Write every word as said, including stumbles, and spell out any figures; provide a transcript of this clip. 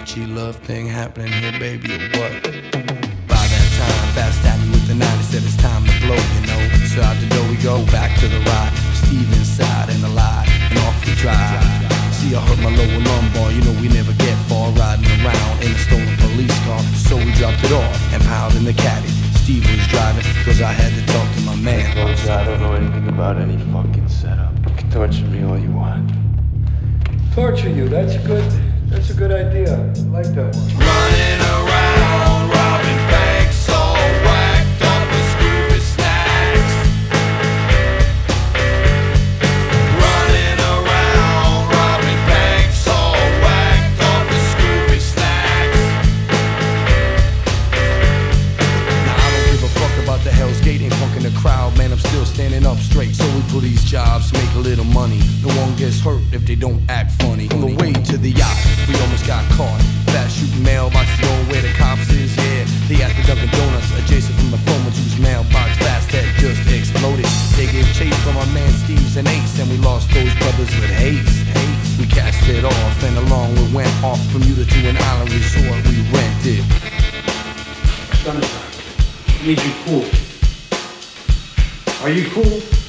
G love thing happening here, baby, or what? By that time, fast at me with the nine, he said it's time to blow, you know. So out the door we go, back to the ride. Steve inside and alive, and off we drive. See, I hurt my lower lumbar, you know we never get far. Riding around in a stolen police car, so we dropped it off and piled in the caddy. Steve was driving, cause I had to talk to my man. Folks, I don't know anything about any fucking setup. You can torture me all you want. Torture you, that's a good, that's a good idea. I like that one. Running around, robbing banks, all whacked up with stupid snacks. Running around, robbing banks, all whacked up with stupid snacks. Now I don't give a fuck about the Hell's Gate, ain't punking the crowd, man, I'm still standing up straight. So we pull these jobs, make a little money. No one gets hurt if they don't act funny. On the way to the yacht, we almost got caught. Fast shooting mailboxes going where the cops is, yeah. They at the Dunkin' Donuts, adjacent from the phone whose mailbox fast had just exploded. They gave chase from our man Steve's and Ace, and we lost those brothers with haste. haste. We cast it off, and along we went off Bermuda to an island resort we rented. Son, I need you cool. Are you cool?